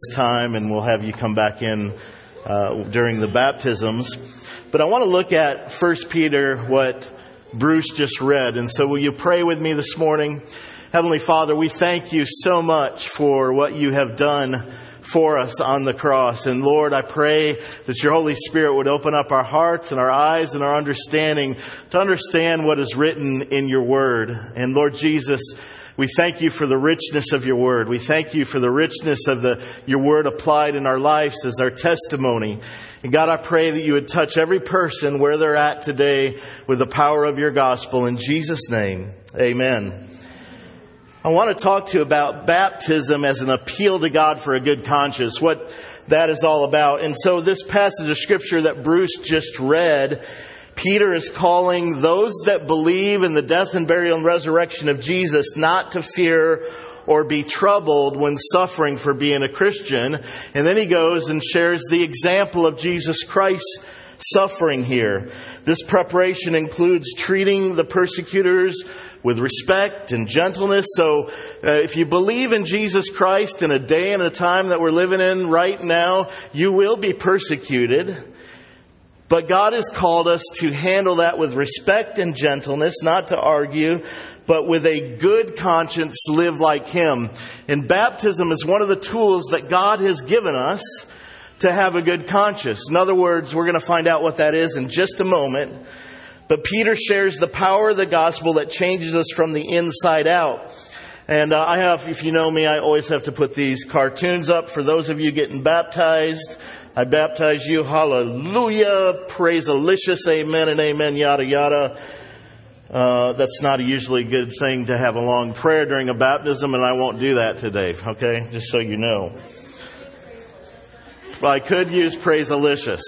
time, and we'll have you come back in during the baptisms. But I want to look at 1 Peter, what Bruce just read. And so will you pray with me this morning? Heavenly Father, we thank you so much for what you have done for us on the cross. And Lord, I pray that your Holy Spirit would open up our hearts and our eyes and our understanding to understand what is written in your word. And Lord Jesus, we thank you for the richness of your word. We thank you for the richness of your word applied in our lives as our testimony. And God, I pray that you would touch every person where they're at today with the power of your gospel. In Jesus' name, amen. I want to talk to you about baptism as an appeal to God for a good conscience, what that is all about. And so this passage of Scripture that Bruce just read, Peter is calling those that believe in the death and burial and resurrection of Jesus not to fear or be troubled when suffering for being a Christian. And then he goes and shares the example of Jesus Christ's suffering here. This preparation includes treating the persecutors with respect and gentleness. So if you believe in Jesus Christ in a day and a time that we're living in right now, you will be persecuted. But God has called us to handle that with respect and gentleness, not to argue, but with a good conscience, live like Him. And baptism is one of the tools that God has given us to have a good conscience. In other words, we're going to find out what that is in just a moment. But Peter shares the power of the gospel that changes us from the inside out. And if you know me, I always have to put these cartoons up for those of you getting baptized. I baptize you, hallelujah, praise-alicious, amen and amen, yada yada. That's not usually a good thing to have a long prayer during a baptism, and I won't do that today, okay? Just so you know. Well, I could use praise-alicious.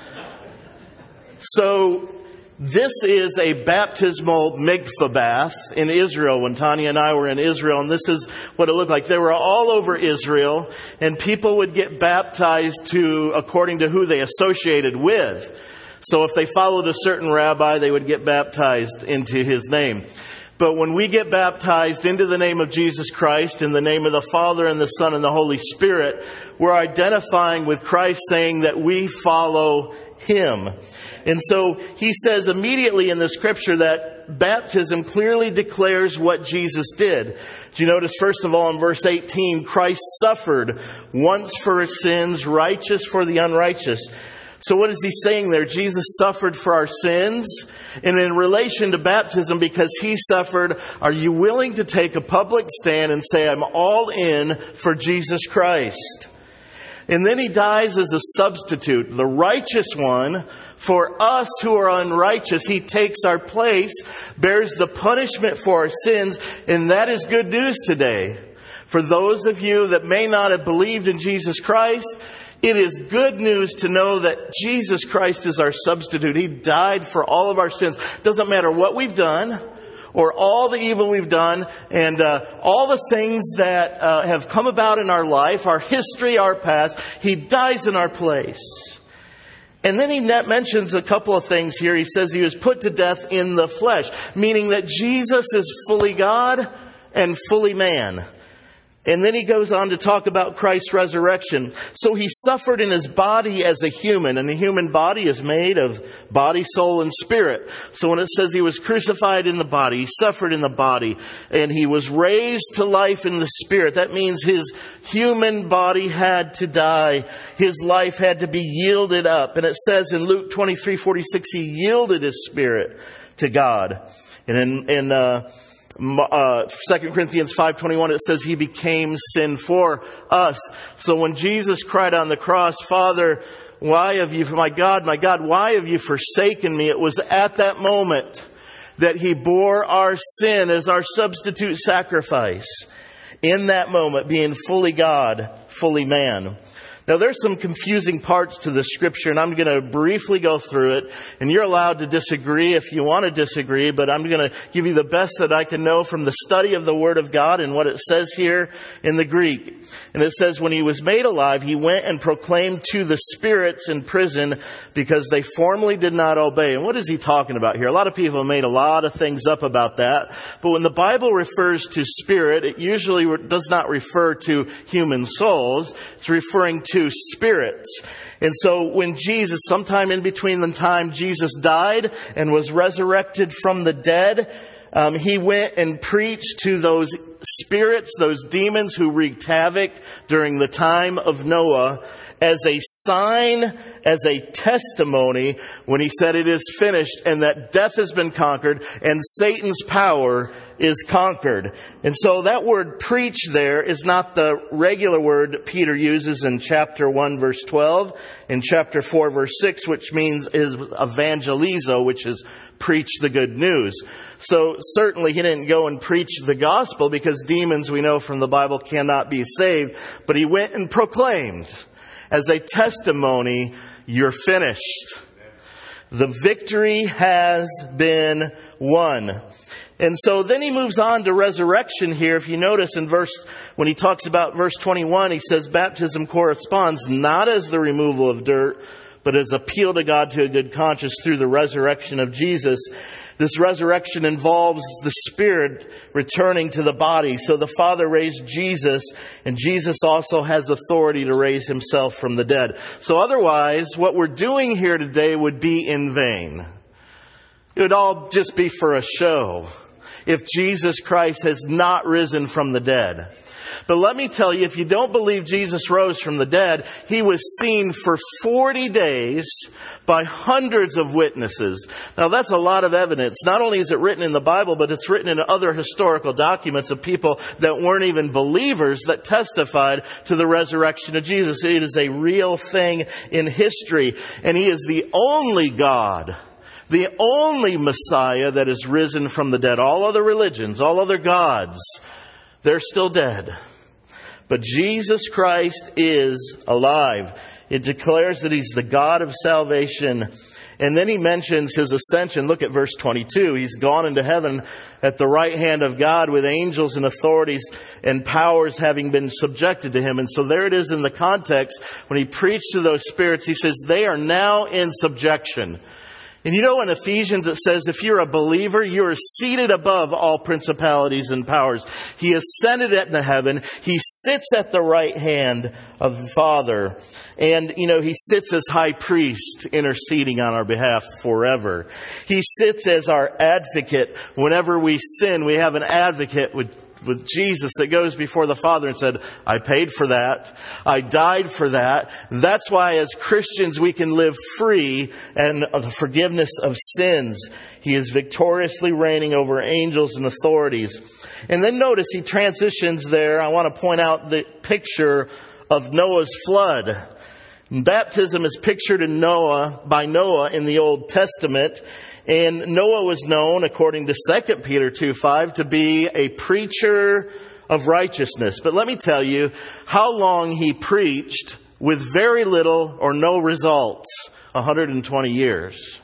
So, this is a baptismal mikvah bath in Israel when Tanya and I were in Israel. And this is what it looked like. They were all over Israel, and people would get baptized according to who they associated with. So if they followed a certain rabbi, they would get baptized into his name. But when we get baptized into the name of Jesus Christ, in the name of the Father and the Son and the Holy Spirit, we're identifying with Christ, saying that we follow Him. And so he says immediately in the scripture that baptism clearly declares what Jesus did. Do you notice, first of all, in verse 18, Christ suffered once for sins, righteous for the unrighteous. So what is he saying there? Jesus suffered for our sins. And in relation to baptism, because he suffered, are you willing to take a public stand and say, I'm all in for Jesus Christ? And then he dies as a substitute, the righteous one, for us who are unrighteous. He takes our place, bears the punishment for our sins, and that is good news today. For those of you that may not have believed in Jesus Christ, it is good news to know that Jesus Christ is our substitute. He died for all of our sins. Doesn't matter what we've done, or all the evil we've done, and all the things that have come about in our life, our history, our past. He dies in our place. And then he mentions a couple of things here. He says he was put to death in the flesh, meaning that Jesus is fully God and fully man. And then he goes on to talk about Christ's resurrection. So he suffered in his body as a human, and the human body is made of body, soul, and spirit. So when it says he was crucified in the body, he suffered in the body, and he was raised to life in the spirit. That means his human body had to die. His life had to be yielded up. And it says in Luke 23:46, he yielded his spirit to God. And in 2 Corinthians 5:21, it says he became sin for us. So when Jesus cried on the cross, Father, why have you, my God, why have you forsaken me? It was at that moment that he bore our sin as our substitute sacrifice. In that moment, being fully God, fully man. Now, there's some confusing parts to the scripture, and I'm going to briefly go through it. And you're allowed to disagree if you want to disagree, but I'm going to give you the best that I can know from the study of the Word of God and what it says here in the Greek. And it says, when he was made alive, he went and proclaimed to the spirits in prison because they formerly did not obey. And what is he talking about here? A lot of people have made a lot of things up about that. But when the Bible refers to spirit, it usually does not refer to human souls. It's referring to spirits. And so when Jesus, sometime in between the time Jesus died and was resurrected from the dead, he went and preached to those spirits, those demons who wreaked havoc during the time of Noah, as a sign, as a testimony, when he said it is finished and that death has been conquered and Satan's power is conquered. And so that word preach there is not the regular word Peter uses in chapter 1 verse 12, in chapter 4 verse 6, which means is evangelizo, which is preach the good news. So certainly he didn't go and preach the gospel, because demons, we know from the Bible, cannot be saved. But he went and proclaimed as a testimony, you're finished. The victory has been won. And so then he moves on to resurrection here. If you notice in when he talks about verse 21, he says baptism corresponds not as the removal of dirt, but as appeal to God to a good conscience through the resurrection of Jesus. This resurrection involves the Spirit returning to the body. So the Father raised Jesus, and Jesus also has authority to raise himself from the dead. So otherwise, what we're doing here today would be in vain. It would all just be for a show if Jesus Christ has not risen from the dead. But let me tell you, if you don't believe Jesus rose from the dead, he was seen for 40 days by hundreds of witnesses. Now that's a lot of evidence. Not only is it written in the Bible, but it's written in other historical documents of people that weren't even believers that testified to the resurrection of Jesus. It is a real thing in history. And he is the only God, the only Messiah that is risen from the dead. All other religions, all other gods, they're still dead. But Jesus Christ is alive. It declares that he's the God of salvation. And then he mentions his ascension. Look at verse 22. He's gone into heaven at the right hand of God, with angels and authorities and powers having been subjected to him. And so there it is in the context. When he preached to those spirits, he says they are now in subjection. And you know, in Ephesians it says if you're a believer, you are seated above all principalities and powers. He ascended into heaven. He sits at the right hand of the Father. And, you know, he sits as high priest, interceding on our behalf forever. He sits as our advocate. Whenever we sin, we have an advocate with Jesus that goes before the Father and said, I paid for that. I died for that. That's why as Christians we can live free and the forgiveness of sins. He is victoriously reigning over angels and authorities. And then notice he transitions there. I want to point out the picture of Noah's flood. Baptism is pictured by Noah in the Old Testament. And Noah was known, according to 2 Peter 2:5, to be a preacher of righteousness. But let me tell you how long he preached with very little or no results. 120 years.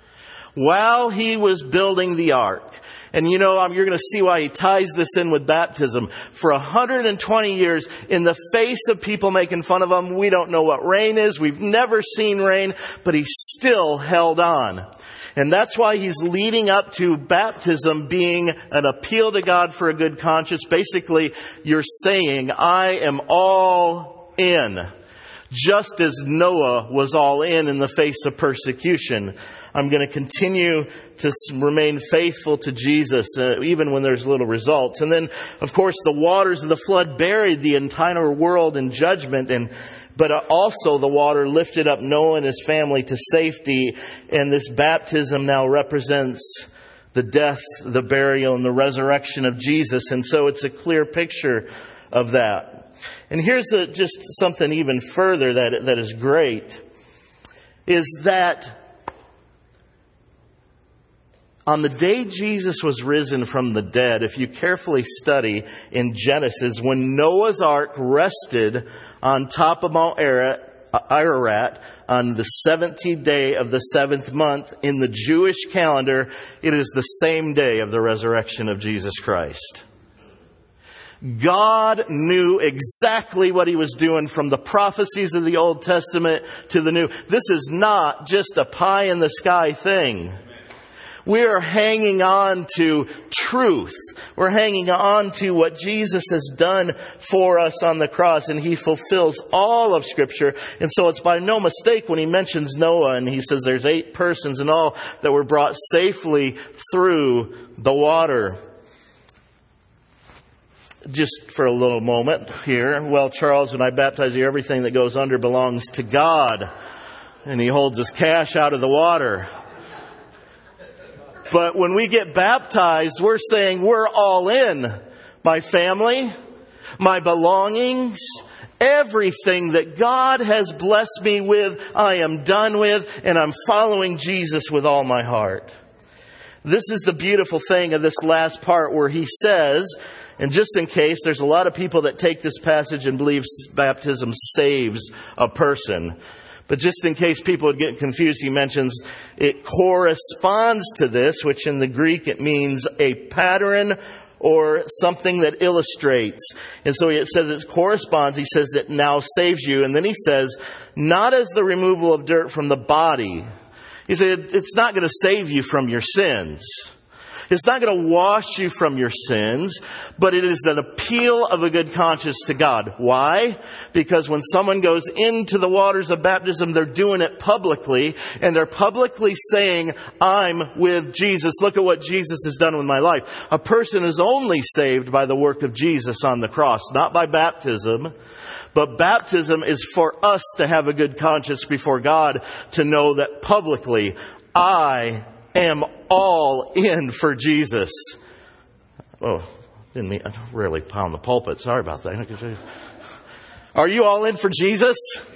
While he was building the ark. And you know, you're going to see why he ties this in with baptism. For 120 years, in the face of people making fun of him, we don't know what rain is. We've never seen rain, but he still held on. And that's why he's leading up to baptism being an appeal to God for a good conscience. Basically, you're saying, I am all in. Just as Noah was all in the face of persecution. I'm going to continue to remain faithful to Jesus, even when there's little results. And then, of course, the waters of the flood buried the entire world in judgment, but also the water lifted up Noah and his family to safety. And this baptism now represents the death, the burial, and the resurrection of Jesus. And so it's a clear picture of that. And here's just something even further that is great, is that on the day Jesus was risen from the dead, if you carefully study in Genesis, when Noah's ark rested on top of Mount Ararat on the 17th day of the 7th month. In the Jewish calendar, it is the same day of the resurrection of Jesus Christ. God knew exactly what He was doing from the prophecies of the Old Testament to the New. This is not just a pie in the sky thing. We are hanging on to truth. We're hanging on to what Jesus has done for us on the cross, and He fulfills all of Scripture. And so it's by no mistake when He mentions Noah and He says there's 8 persons in all that were brought safely through the water. Just for a little moment here. Well, Charles, when I baptize you, everything that goes under belongs to God. And He holds His cash out of the water. But when we get baptized, we're saying we're all in. My family, my belongings, everything that God has blessed me with, I am done with, and I'm following Jesus with all my heart. This is the beautiful thing of this last part where He says, and just in case, there's a lot of people that take this passage and believe baptism saves a person. But just in case people would get confused, He mentions it corresponds to this, which in the Greek it means a pattern or something that illustrates. And so it says it corresponds. He says it now saves you. And then He says, not as the removal of dirt from the body. He said it's not going to save you from your sins. It's not going to wash you from your sins, but it is an appeal of a good conscience to God. Why? Because when someone goes into the waters of baptism, they're doing it publicly, and they're publicly saying, I'm with Jesus. Look at what Jesus has done with my life. A person is only saved by the work of Jesus on the cross, not by baptism. But baptism is for us to have a good conscience before God, to know that publicly, I am all in for Jesus. Oh, didn't mean, I rarely pound the pulpit. Sorry about that. Are you all in for Jesus?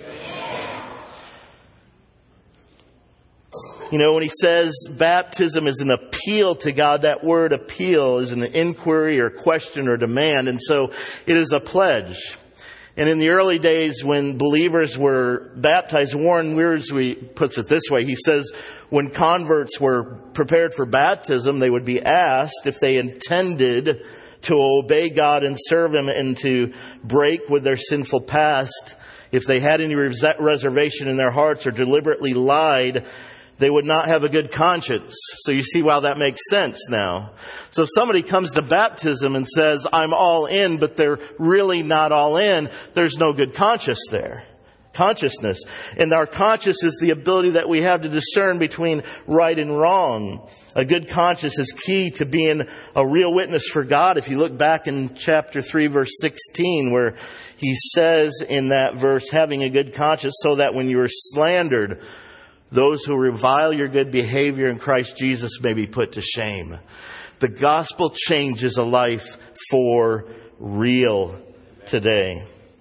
You know, when he says baptism is an appeal to God, that word appeal is an inquiry or question or demand. And so it is a pledge. And in the early days when believers were baptized, Warren Wiersbe puts it this way. He says when converts were prepared for baptism, they would be asked if they intended to obey God and serve Him and to break with their sinful past. If they had any reservation in their hearts or deliberately lied, they would not have a good conscience. So you see why that makes sense now. So if somebody comes to baptism and says, I'm all in, but they're really not all in, there's no good conscience there. Consciousness. And our conscience is the ability that we have to discern between right and wrong. A good conscience is key to being a real witness for God. If you look back in chapter 3, verse 16, where he says in that verse, having a good conscience so that when you are slandered, those who revile your good behavior in Christ Jesus may be put to shame. The gospel changes a life for real today.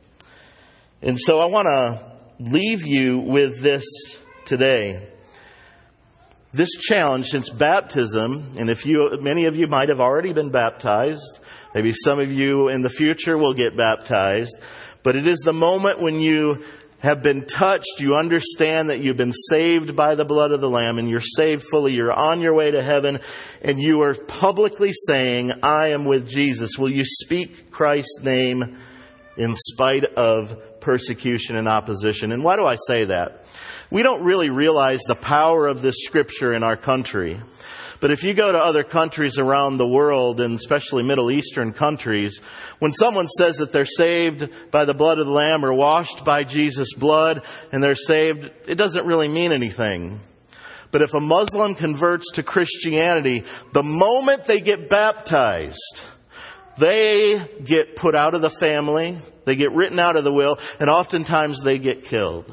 And so I want to leave you with this today. This challenge since baptism, and many of you might have already been baptized, maybe some of you in the future will get baptized, but it is the moment when you have been touched, you understand that you've been saved by the blood of the Lamb and you're saved fully, you're on your way to heaven, and you are publicly saying, I am with Jesus. Will you speak Christ's name in spite of persecution and opposition? And why do I say that? We don't really realize the power of this scripture in our country. But if you go to other countries around the world, and especially Middle Eastern countries, when someone says that they're saved by the blood of the Lamb or washed by Jesus' blood and they're saved, it doesn't really mean anything. But if a Muslim converts to Christianity, the moment they get baptized, they get put out of the family, they get written out of the will, and oftentimes they get killed.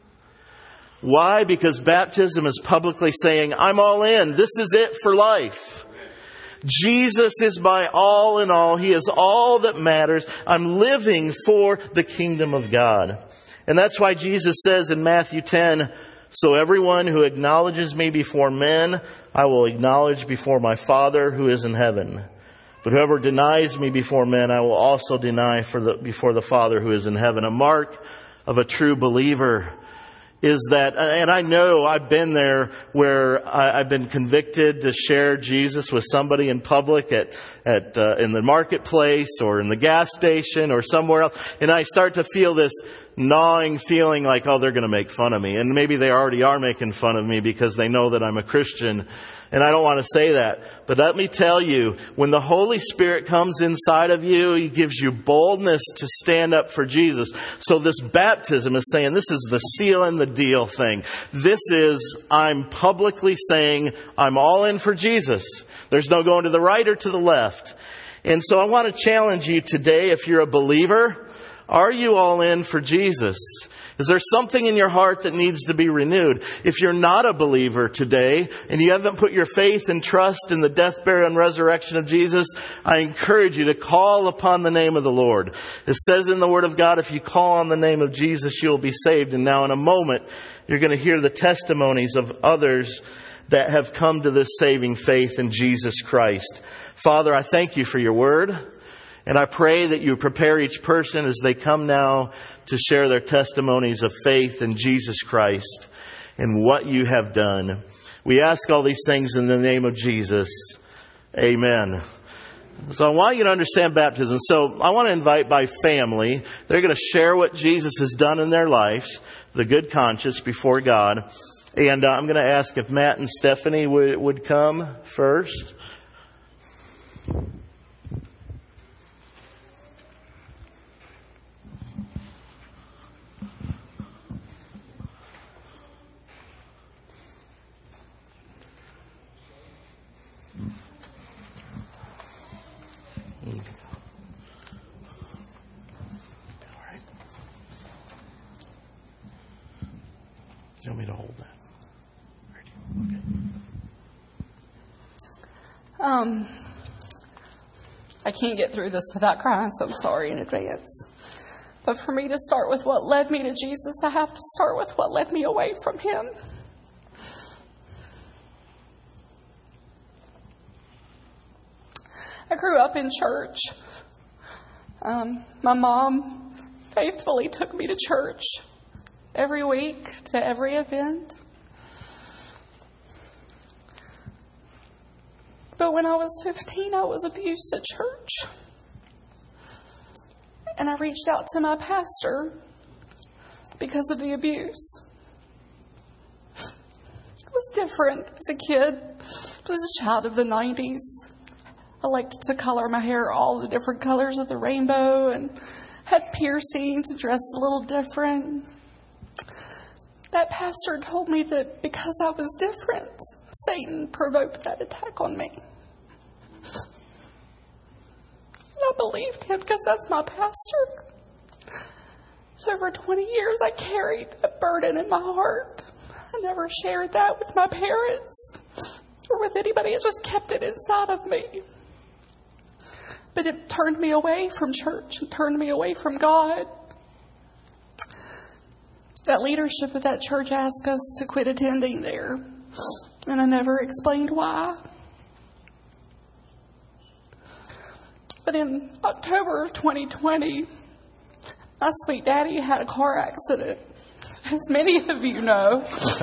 Why? Because baptism is publicly saying, I'm all in. This is it for life. Jesus is my all in all. He is all that matters. I'm living for the kingdom of God. And that's why Jesus says in Matthew 10, so everyone who acknowledges me before men, I will acknowledge before my Father who is in heaven. But whoever denies me before men, I will also deny before the Father who is in heaven. A mark of a true believer is that, and I know I've been there where I've been convicted to share Jesus with somebody in public in the marketplace or in the gas station or somewhere else. And I start to feel this gnawing feeling like, oh, they're going to make fun of me. And maybe they already are making fun of me because they know that I'm a Christian. And I don't want to say that. But let me tell you, when the Holy Spirit comes inside of you, He gives you boldness to stand up for Jesus. So this baptism is saying this is the seal and the deal thing. This is, I'm publicly saying I'm all in for Jesus. There's no going to the right or to the left. And so I want to challenge you today, if you're a believer, are you all in for Jesus? Is there something in your heart that needs to be renewed? If you're not a believer today and you haven't put your faith and trust in the death, burial, and resurrection of Jesus, I encourage you to call upon the name of the Lord. It says in the Word of God, if you call on the name of Jesus, you'll be saved. And now in a moment, you're going to hear the testimonies of others that have come to this saving faith in Jesus Christ. Father, I thank you for your Word. And I pray that you prepare each person as they come now to share their testimonies of faith in Jesus Christ and what you have done. We ask all these things in the name of Jesus. Amen. So I want you to understand baptism. So I want to invite by family. They're going to share what Jesus has done in their lives, the good conscience before God. And I'm going to ask if Matt and Stephanie would come first. You want me to hold that? Okay. I can't get through this without crying, so I'm sorry in advance. But for me to start with what led me to Jesus, I have to start with what led me away from Him. I grew up in church. My mom faithfully took me to church every week, to every event. But when I was 15, I was abused at church. And I reached out to my pastor because of the abuse. It was different as a kid. I was a child of the 90s. I liked to color my hair all the different colors of the rainbow and had piercings and dressed a little different. That pastor told me that because I was different, Satan provoked that attack on me. And I believed him because that's my pastor. So over 20 years, I carried that burden in my heart. I never shared that with my parents or with anybody. I just kept it inside of me. But it turned me away from church and turned me away from God. That leadership of that church asked us to quit attending there. And I never explained why. But in October of 2020, my sweet daddy had a car accident, as many of you know.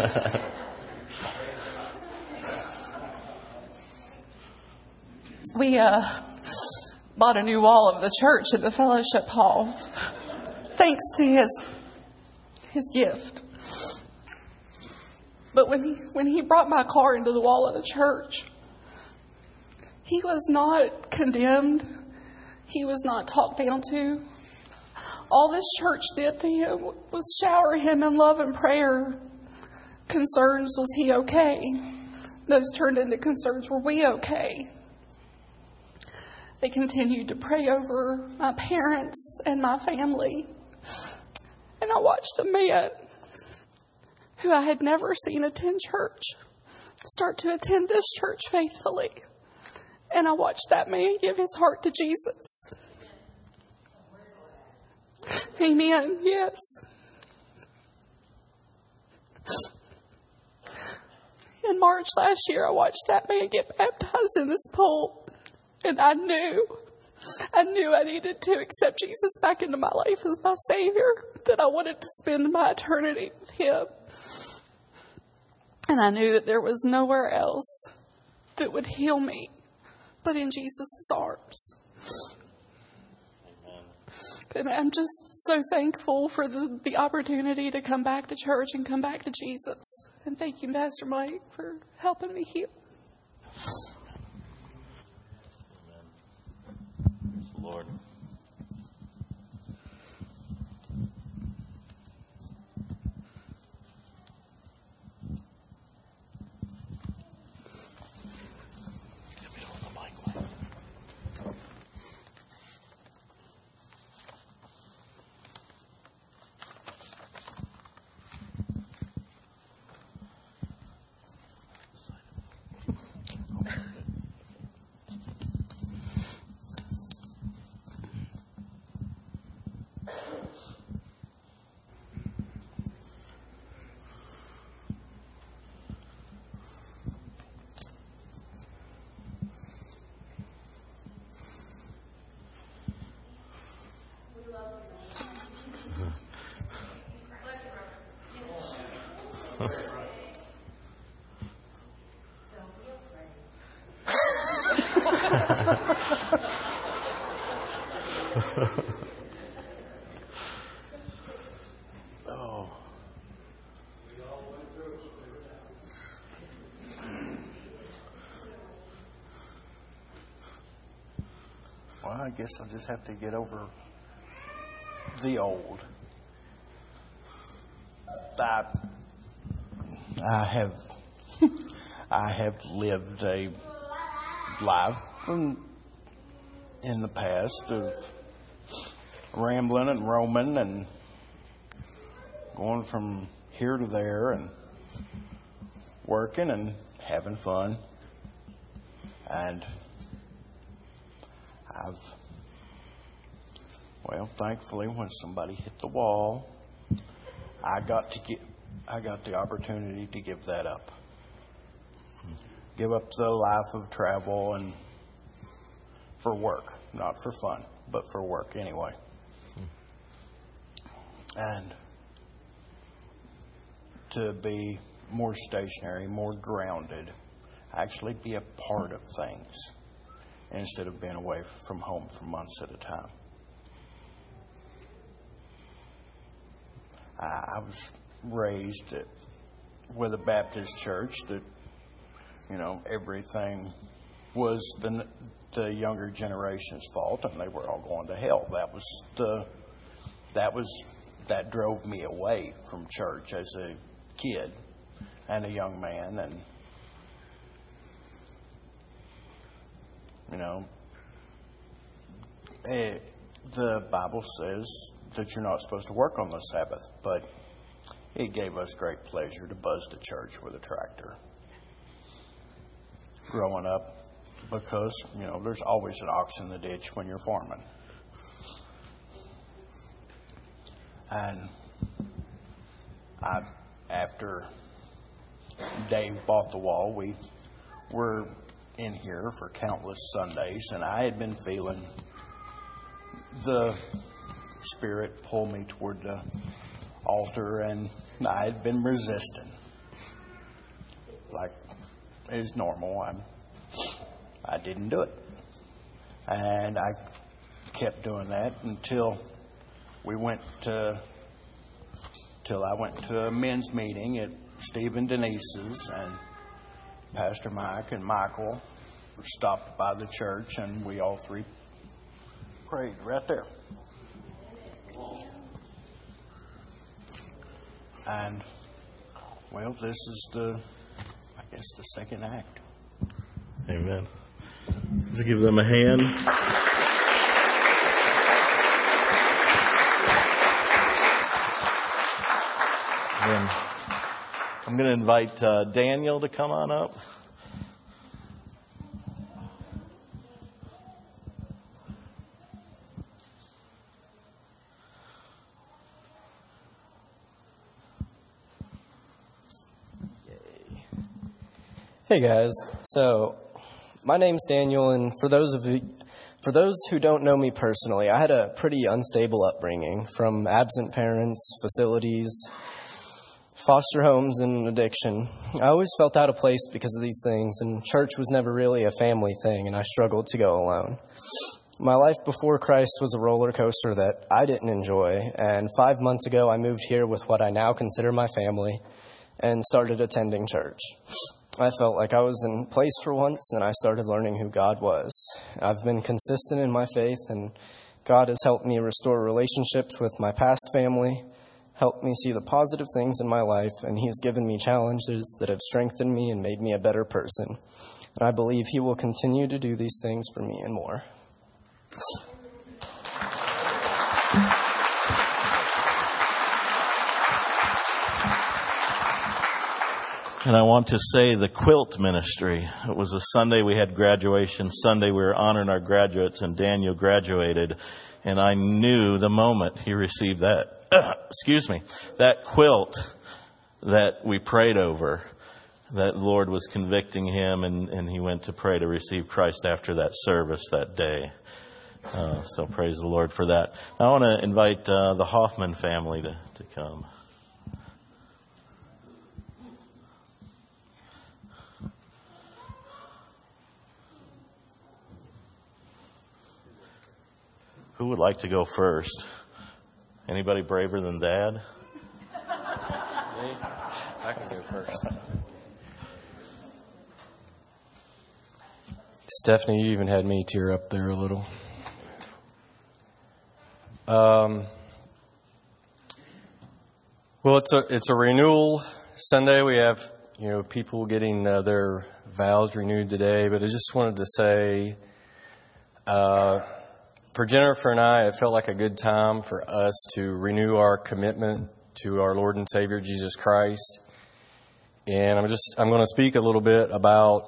We bought a new wall of the church at the fellowship hall, thanks to his gift. But when he brought my car into the wall of the church, he was not condemned. He was not talked down to. All this church did to him was shower him in love and prayer. Concerns, was he okay? Those turned into concerns, were we okay? They continued to pray over my parents and my family. And I watched a man who I had never seen attend church start to attend this church faithfully. And I watched that man give his heart to Jesus. Amen. Yes. In March last year, I watched that man get baptized in this pool. And I knew I needed to accept Jesus back into my life as my Savior, that I wanted to spend my eternity with Him. And I knew that there was nowhere else that would heal me but in Jesus' arms. And I'm just so thankful for the opportunity to come back to church and come back to Jesus. And thank you, Pastor Mike, for helping me heal. Praise the Lord. Oh. Well, I guess I'll just have to get over the old. I have lived a life in the past of rambling and roaming and going from here to there and working and having fun. And thankfully, when somebody hit the wall, I got the opportunity to give that up. Give up the life of travel and for work, not for fun, but for work anyway. And to be more stationary, more grounded, actually be a part of things instead of being away from home for months at a time. I was raised with a Baptist church that, everything was the younger generation's fault, and they were all going to hell. That drove me away from church as a kid and a young man, and the Bible says that you're not supposed to work on the Sabbath, but it gave us great pleasure to buzz the church with a tractor growing up, because there's always an ox in the ditch when you're farming. And after Dave bought the wall, we were in here for countless Sundays, and I had been feeling the Spirit pull me toward the altar, and I had been resisting, like is normal. I didn't do it, and I kept doing that until I went to a men's meeting at Steve and Denise's, and Pastor Mike and Michael stopped by the church, and we all three prayed right there. And, this is the second act. Amen. Let's give them a hand. And I'm going to invite Daniel to come on up. Hey guys, so My name's Daniel, and for those who don't know me personally, I had a pretty unstable upbringing, from absent parents, facilities, foster homes, and addiction. I always felt out of place because of these things, and church was never really a family thing, and I struggled to go alone. My life before Christ was a roller coaster that I didn't enjoy, and 5 months ago I moved here with what I now consider my family and started attending church. I felt like I was in place for once, and I started learning who God was. I've been consistent in my faith, and God has helped me restore relationships with my past family, helped me see the positive things in my life, and He has given me challenges that have strengthened me and made me a better person. And I believe He will continue to do these things for me and more. And I want to say the quilt ministry. It was a Sunday we had graduation. Sunday we were honoring our graduates, and Daniel graduated. And I knew the moment he received that, that quilt that we prayed over, that the Lord was convicting him, and he went to pray to receive Christ after that service that day. So praise the Lord for that. I want to invite the Hoffman family to come. Who would like to go first? Anybody braver than Dad? Me? I can go first. Stephanie, you even had me tear up there a little. Well, it's a renewal Sunday. We have people getting their vows renewed today. But I just wanted to say, for Jennifer and I, it felt like a good time for us to renew our commitment to our Lord and Savior Jesus Christ. And I'm going to speak a little bit about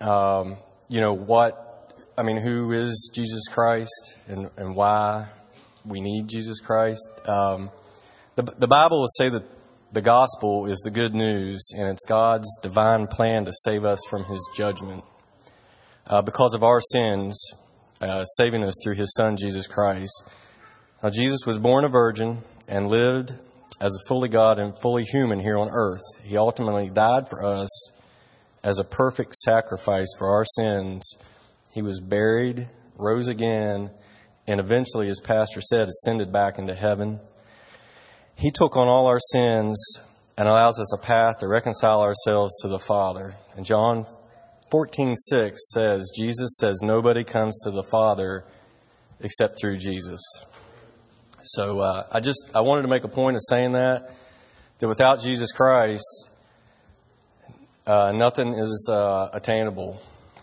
who is Jesus Christ and why we need Jesus Christ. The Bible will say that the gospel is the good news, and it's God's divine plan to save us from His judgment because of our sins, saving us through His Son, Jesus Christ. Now, Jesus was born a virgin and lived as a fully God and fully human here on earth. He ultimately died for us as a perfect sacrifice for our sins. He was buried, rose again, and eventually, as Pastor said, ascended back into heaven. He took on all our sins and allows us a path to reconcile ourselves to the Father. And John 14:6 says, Jesus says, nobody comes to the Father except through Jesus. So I wanted to make a point of saying that without Jesus Christ, nothing is attainable.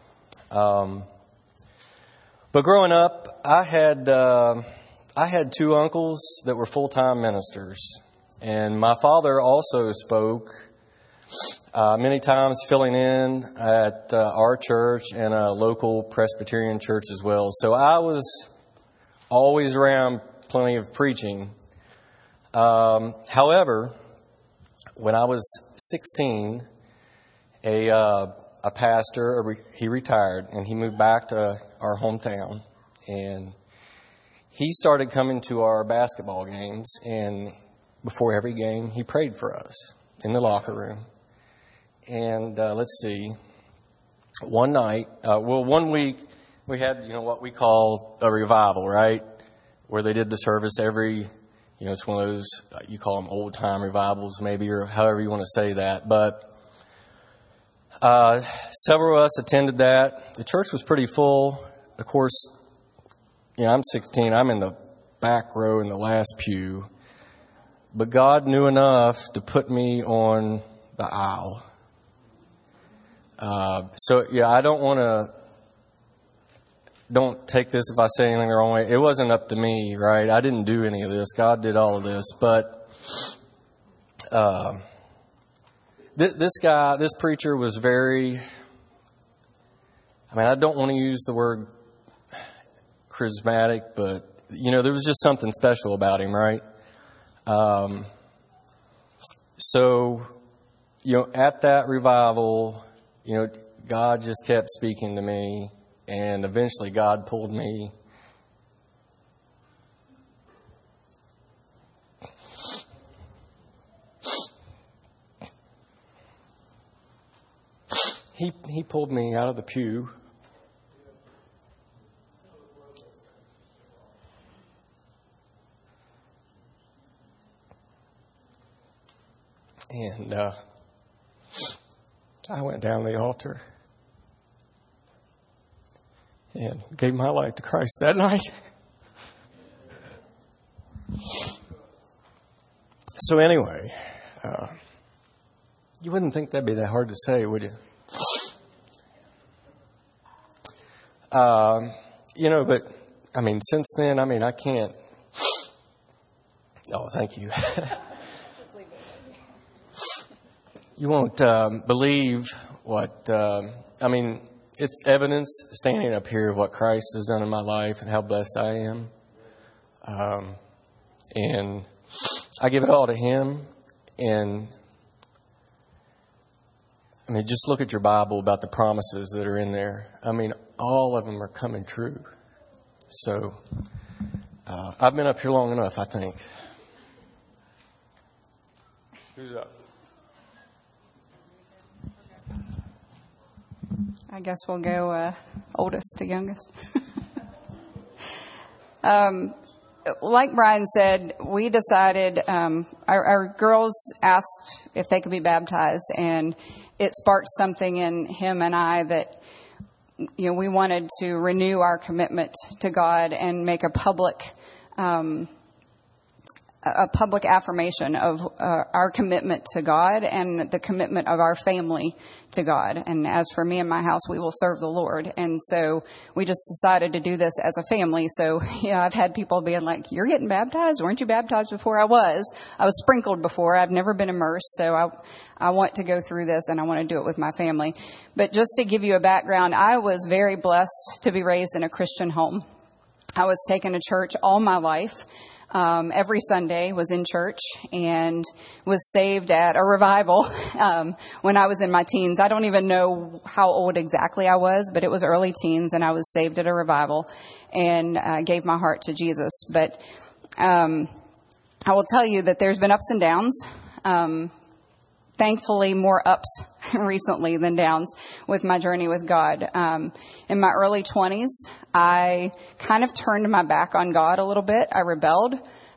But growing up, I had two uncles that were full-time ministers, and my father also spoke many times, filling in at our church and a local Presbyterian church as well. So I was always around plenty of preaching. However, when I was 16, a pastor, he retired, and he moved back to our hometown. And he started coming to our basketball games, and before every game, he prayed for us in the locker room. And let's see, one week, we had, what we call a revival, right? Where they did the service every, it's one of those, you call them old-time revivals maybe, or however you want to say that. But several of us attended that. The church was pretty full. Of course, I'm 16. I'm in the back row in the last pew. But God knew enough to put me on the aisle. I don't take this if I say anything the wrong way. It wasn't up to me, right? I didn't do any of this. God did all of this. But this preacher was very, I don't want to use the word charismatic, but, there was just something special about him, right? At that revival, God just kept speaking to me, and eventually God pulled me. He pulled me out of the pew. And I went down the altar and gave my life to Christ that night. So anyway, you wouldn't think that'd be that hard to say, would you? But I mean, since then, I can't. Oh, thank you. You won't believe what, it's evidence standing up here of what Christ has done in my life and how blessed I am. And I give it all to Him. And, just look at your Bible about the promises that are in there. All of them are coming true. So, I've been up here long enough, I think. Who's up? I guess we'll go oldest to youngest. Like Brian said, we decided, our girls asked if they could be baptized, and it sparked something in him and I that, we wanted to renew our commitment to God and make a public affirmation of our commitment to God and the commitment of our family to God. And as for me and my house, we will serve the Lord. And so we just decided to do this as a family. So, I've had people being like, "You're getting baptized? Weren't you baptized before?" I was sprinkled before. I've never been immersed. So I want to go through this, and I want to do it with my family. But just to give you a background, I was very blessed to be raised in a Christian home. I was taken to church all my life. Every Sunday was in church, and was saved at a revival when I was in my teens. I don't even know how old exactly I was, but it was early teens, and I was saved at a revival and gave my heart to Jesus. But I will tell you that there's been ups and downs. Thankfully, more ups recently than downs with my journey with God. In my early 20s, I kind of turned my back on God a little bit. I rebelled.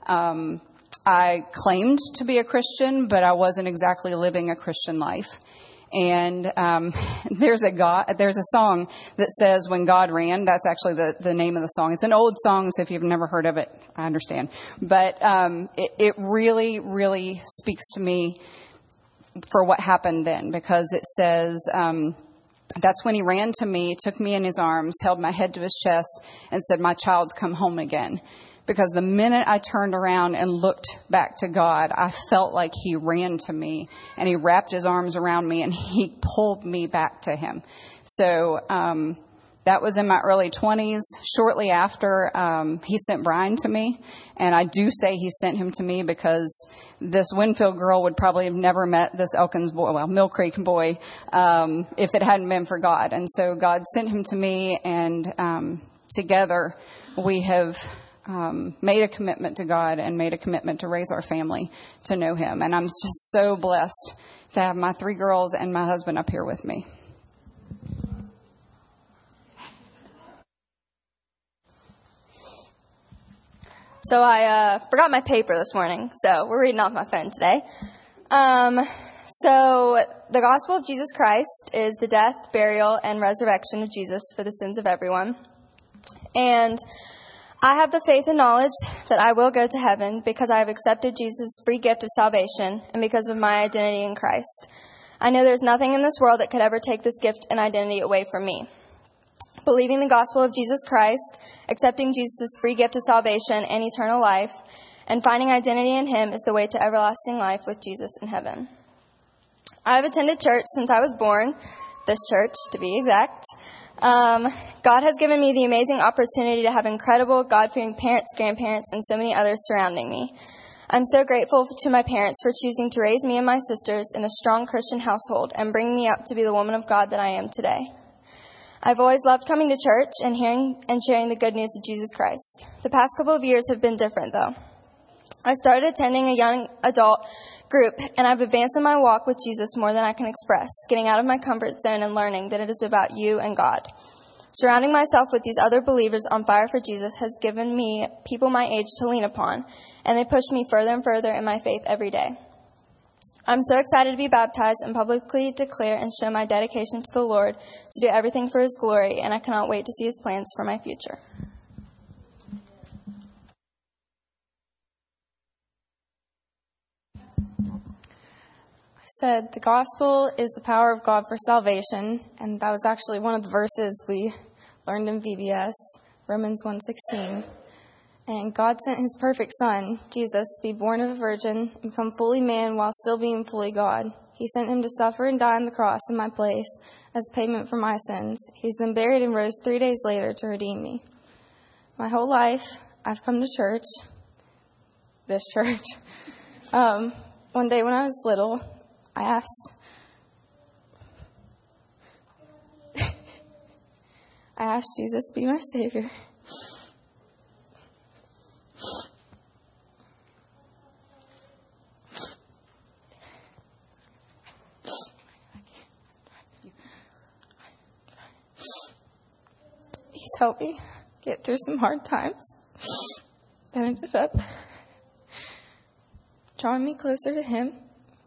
I claimed to be a Christian, but I wasn't exactly living a Christian life. And there's a song that says, "When God Ran." That's actually the name of the song. It's an old song, so if you've never heard of it, I understand. But it really, really speaks to me for what happened then, because it says, that's when He ran to me, took me in His arms, held my head to His chest, and said, "My child's come home again." Because the minute I turned around and looked back to God, I felt like He ran to me, and He wrapped His arms around me, and He pulled me back to Him. So that was in my early 20s. Shortly after, He sent Brian to me. And I do say He sent him to me because this Winfield girl would probably have never met this Elkins boy, Mill Creek boy, if it hadn't been for God. And so God sent him to me, and together we have made a commitment to God and made a commitment to raise our family to know Him. And I'm just so blessed to have my 3 girls and my husband up here with me. So I forgot my paper this morning, so we're reading off my phone today. So the gospel of Jesus Christ is the death, burial, and resurrection of Jesus for the sins of everyone. And I have the faith and knowledge that I will go to heaven because I have accepted Jesus' free gift of salvation and because of my identity in Christ. I know there's nothing in this world that could ever take this gift and identity away from me. Believing the gospel of Jesus Christ, accepting Jesus' free gift of salvation and eternal life, and finding identity in Him is the way to everlasting life with Jesus in heaven. I have attended church since I was born, this church to be exact. God has given me the amazing opportunity to have incredible God-fearing parents, grandparents, and so many others surrounding me. I'm so grateful to my parents for choosing to raise me and my sisters in a strong Christian household and bring me up to be the woman of God that I am today. I've always loved coming to church and hearing and sharing the good news of Jesus Christ. The past couple of years have been different, though. I started attending a young adult group, and I've advanced in my walk with Jesus more than I can express, getting out of my comfort zone and learning that it is about you and God. Surrounding myself with these other believers on fire for Jesus has given me people my age to lean upon, and they push me further and further in my faith every day. I'm so excited to be baptized and publicly declare and show my dedication to the Lord to do everything for His glory, and I cannot wait to see His plans for my future. Said the gospel is the power of God for salvation, and that was actually one of the verses we learned in VBS, Romans 1:16. And God sent His perfect Son, Jesus, to be born of a virgin and become fully man while still being fully God. He sent Him to suffer and die on the cross in my place as payment for my sins. He was then buried and rose 3 days later to redeem me. My whole life, I've come to church, this church. One day when I was little, I asked Jesus to be my Savior. He's helped me get through some hard times that ended up drawing me closer to Him.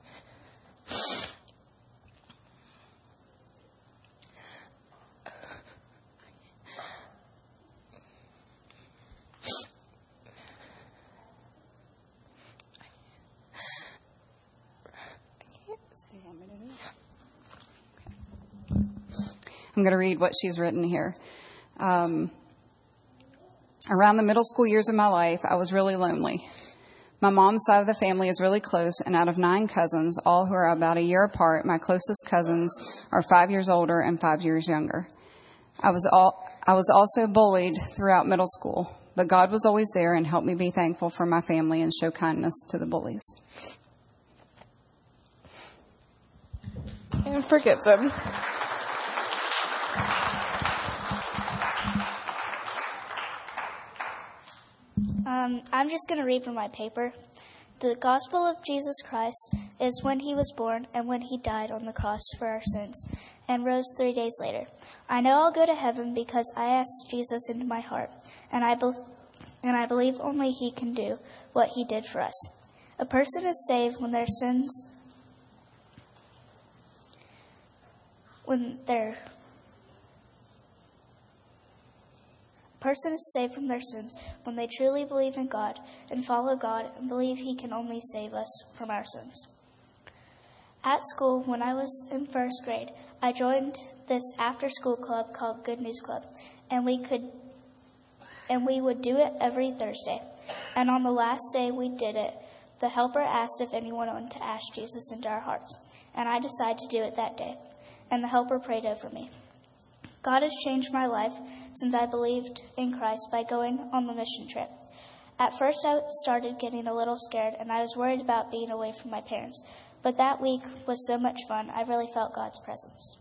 I'm going to read what she's written here. Around the middle school years of my life, I was really lonely. My mom's side of the family is really close, and out of 9 cousins, all who are about a year apart, my closest cousins are 5 years older and 5 years younger. I was also bullied throughout middle school, but God was always there and helped me be thankful for my family and show kindness to the bullies. And forgive them. I'm just going to read from my paper. The gospel of Jesus Christ is when He was born and when He died on the cross for our sins and rose 3 days later. I know I'll go to heaven because I asked Jesus into my heart, and I believe only He can do what He did for us. A person is saved when their sins, person is saved from their sins when they truly believe in God and follow God and believe He can only save us from our sins. At school, when I was in first grade, I joined this after-school club called Good News Club, and we would do it every Thursday. And on the last day we did it, the helper asked if anyone wanted to ask Jesus into our hearts, and I decided to do it that day, and the helper prayed over me. God has changed my life since I believed in Christ by going on the mission trip. At first, I started getting a little scared, and I was worried about being away from my parents. But that week was so much fun, I really felt God's presence.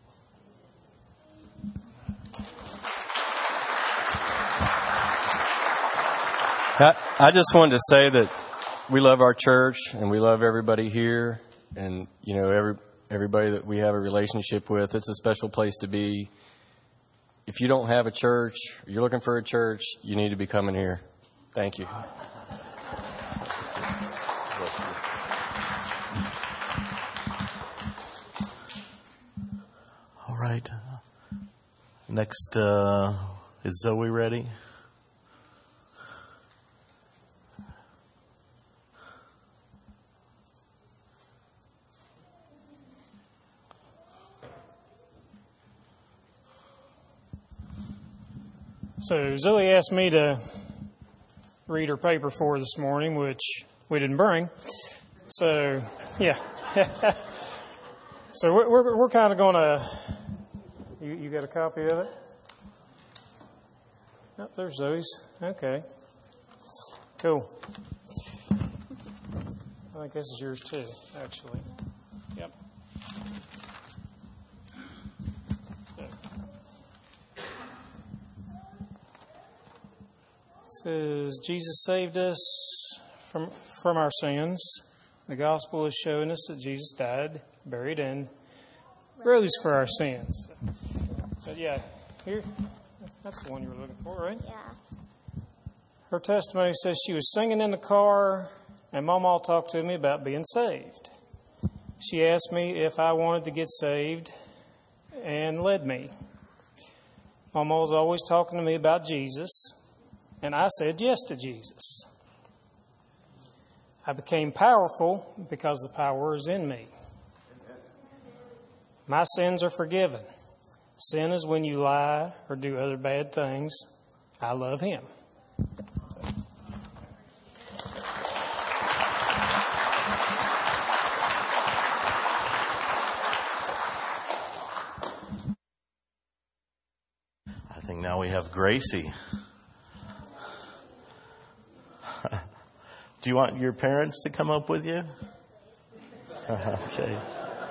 I just wanted to say that we love our church, and we love everybody here, and, you know, everybody that we have a relationship with. It's a special place to be. If you don't have a church, or you're looking for a church, you need to be coming here. Thank you. All right. Next, is Zoe ready? So Zoe asked me to read her paper for her this morning, which we didn't bring. So, yeah. So we're kind of going to... You got a copy of it? Oh, there's Zoe's. Okay. Cool. I think this is yours too, actually. Yep. It says, Jesus saved us from our sins. The gospel is showing us that Jesus died, buried, and rose for our sins. But yeah, here, that's the one you were looking for, right? Yeah. Her testimony says she was singing in the car, and Mama talked to me about being saved. She asked me if I wanted to get saved and led me. Mama was always talking to me about Jesus, and I said yes to Jesus. I became powerful because the power is in me. My sins are forgiven. Sin is when you lie or do other bad things. I love Him. I think now we have Gracie. Do you want your parents to come up with you? Okay.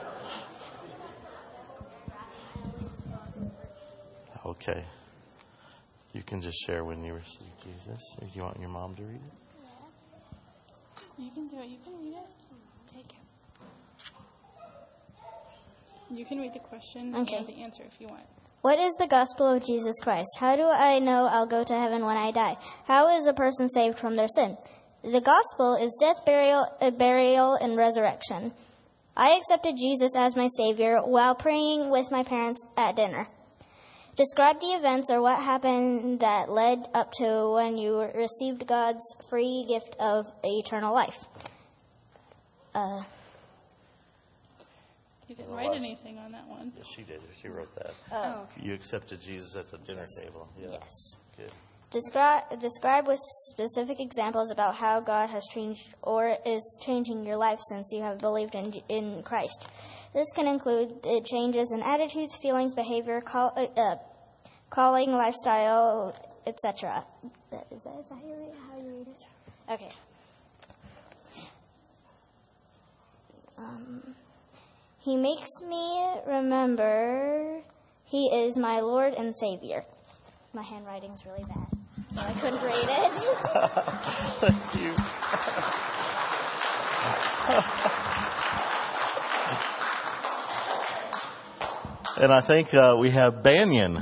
Okay. You can just share when you receive Jesus. Or do you want your mom to read it? You can do it. You can read it. Take it. You can read the question and the answer if you want. What is the gospel of Jesus Christ? How do I know I'll go to heaven when I die? How is a person saved from their sin? The gospel is death, burial, and resurrection. I accepted Jesus as my Savior while praying with my parents at dinner. Describe the events or what happened that led up to when you received God's free gift of eternal life. You didn't write anything on that one. Yes, she did. She wrote that. Oh. You accepted Jesus at the dinner table. Yeah. Yes. Good. Describe with specific examples about how God has changed or is changing your life since you have believed in Christ. This can include changes in attitudes, feelings, behavior, calling, lifestyle, etc. Is that how you read it? Okay. He makes me remember He is my Lord and Savior. My handwriting's really bad, so I couldn't read it. Thank you. And I think we have Banyan.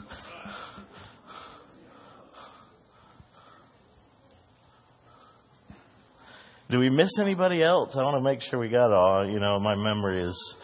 Do we miss anybody else? I want to make sure we got all. You know, my memory is...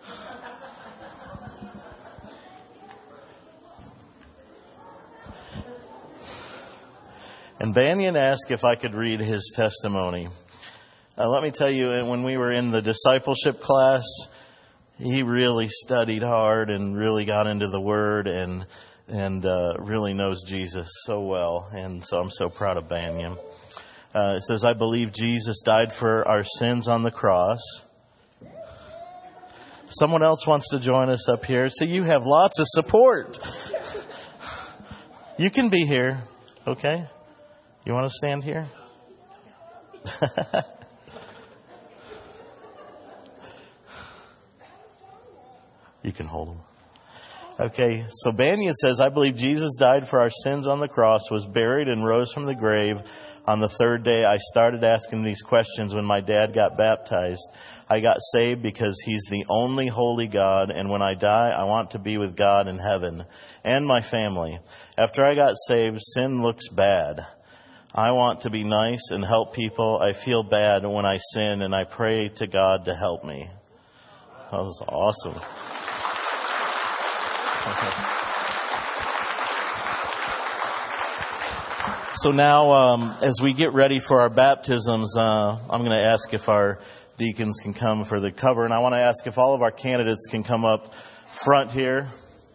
And Banyan asked if I could read his testimony. Let me tell you, when we were in the discipleship class, he really studied hard and really got into the Word and really knows Jesus so well. And so I'm so proud of Banyan. It says, I believe Jesus died for our sins on the cross. Someone else wants to join us up here. So you have lots of support. You can be here, okay? You want to stand here? You can hold them. Okay, so Banyan says, I believe Jesus died for our sins on the cross, was buried and rose from the grave. On the third day, I started asking these questions when my dad got baptized. I got saved because He's the only holy God, and when I die, I want to be with God in heaven and my family. After I got saved, sin looks bad. I want to be nice and help people. I feel bad when I sin, and I pray to God to help me. That was awesome. So now, as we get ready for our baptisms, I'm going to ask if our deacons can come for the cover. And I want to ask if all of our candidates can come up front here.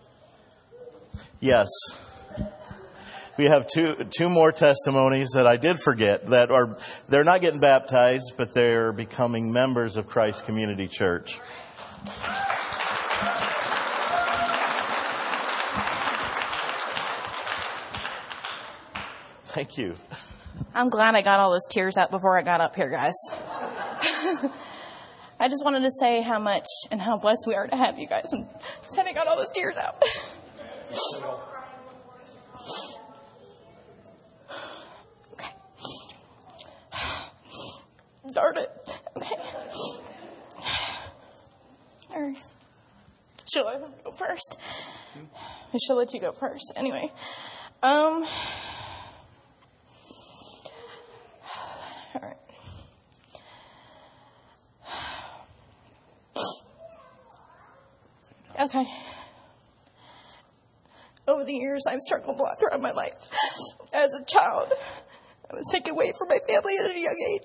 Yes. We have two more testimonies that I did forget they're not getting baptized, but they're becoming members of Christ Community Church. Thank you. I'm glad I got all those tears out before I got up here, guys. I just wanted to say how much and how blessed we are to have you guys. And I got all those tears out. Okay. Darn it. Okay. All right. Shall I go first? I shall let you go first. Anyway. All right. Okay. Over the years, I've struggled a lot throughout my life. As a child, I was taken away from my family at a young age.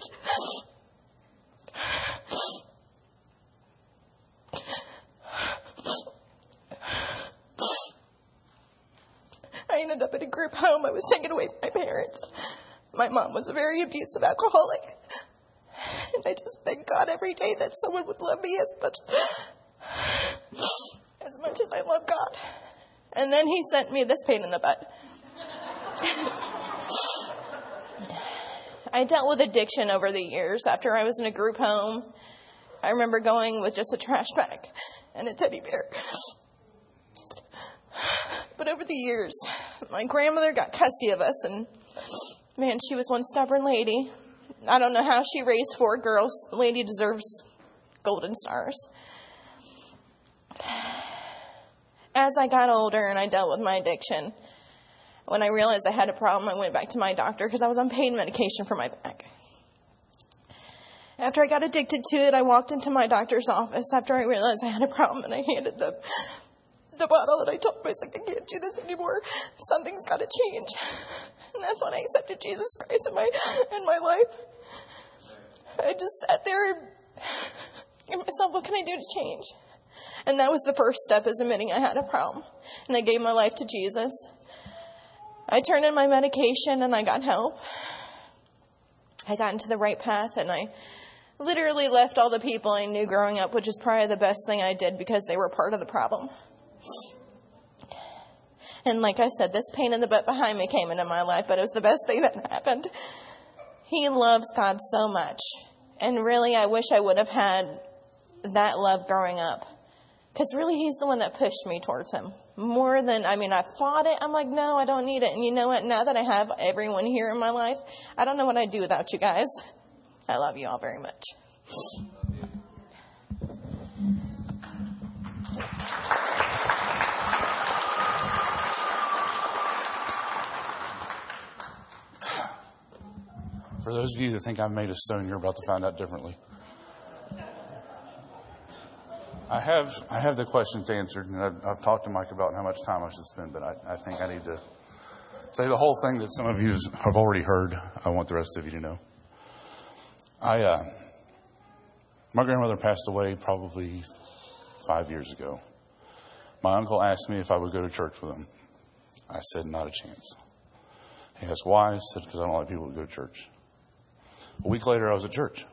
I ended up in a group home. I was taken away from my parents. My mom was a very abusive alcoholic. And I just thank God every day that someone would love me as much as I love God. And then he sent me this pain in the butt. I dealt with addiction over the years. After I was in a group home, I remember going with just a trash bag and a teddy bear. But over the years, my grandmother got custody of us, and man, she was one stubborn lady. I don't know how she raised 4 girls. The lady deserves golden stars. As I got older and I dealt with my addiction, when I realized I had a problem, I went back to my doctor because I was on pain medication for my back. After I got addicted to it, I walked into my doctor's office after I realized I had a problem, and I handed them the bottle, and I told him, I was like, I can't do this anymore. Something's got to change. And that's when I accepted Jesus Christ in my life. I just sat there and gave myself, what can I do to change? And that was the first step, is admitting I had a problem. And I gave my life to Jesus. I turned in my medication and I got help. I got into the right path, and I literally left all the people I knew growing up, which is probably the best thing I did because they were part of the problem. And like I said, this pain in the butt behind me came into my life, but it was the best thing that happened. He loves God so much. And really, I wish I would have had that love growing up. Because really, he's the one that pushed me towards him. More than, I fought it. I'm like, no, I don't need it. And you know what? Now that I have everyone here in my life, I don't know what I'd do without you guys. I love you all very much. For those of you that think I'm made of stone, you're about to find out differently. I have the questions answered, and I've talked to Mike about how much time I should spend, but I think I need to say the whole thing that some of you have already heard. I want the rest of you to know. My grandmother passed away probably 5 years ago. My uncle asked me if I would go to church with him. I said, not a chance. He asked why. I said, because I don't like people to go to church. A week later, I was at church.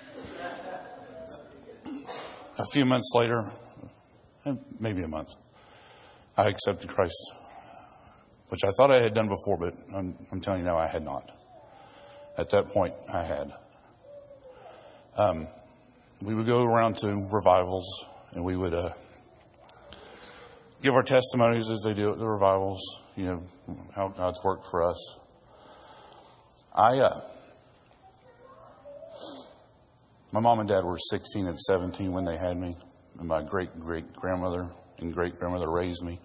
A few months later, maybe a month, I accepted Christ, which I thought I had done before, but I'm telling you now, I had not. At that point, I had. We would go around to revivals, and we would give our testimonies as they do at the revivals, how God's worked for us. My mom and dad were 16 and 17 when they had me, and my great-great-grandmother and great-grandmother raised me.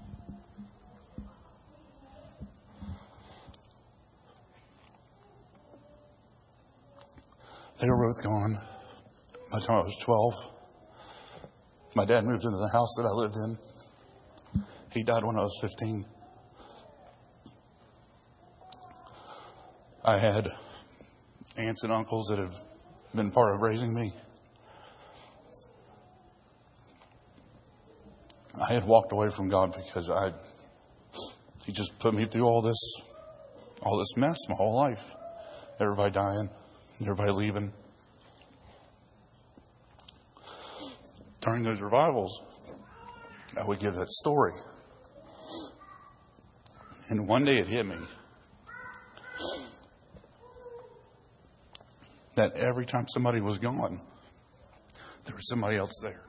They were both gone by the time I was 12. My dad moved into the house that I lived in. He died when I was 15. I had aunts and uncles that have been part of raising me. I had walked away from God because He just put me through all this mess my whole life. Everybody dying, everybody leaving. During those revivals, I would give that story. And one day it hit me. that every time somebody was gone, there was somebody else there.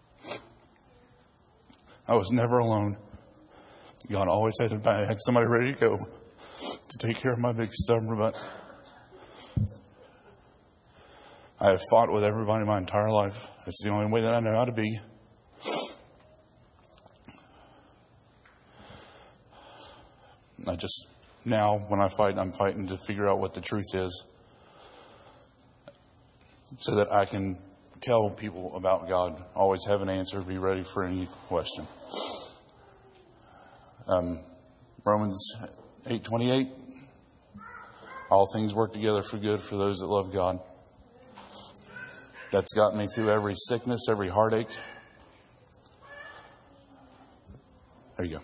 I was never alone. God always had somebody ready to go to take care of my big stubborn butt. I have fought with everybody my entire life. It's the only way that I know how to be. I just, now when I fight, I'm fighting to figure out what the truth is so that I can tell people about God. Always have an answer. Be ready for any question. Romans 8:28. All things work together for good for those that love God. That's got me through every sickness, every heartache. There you go.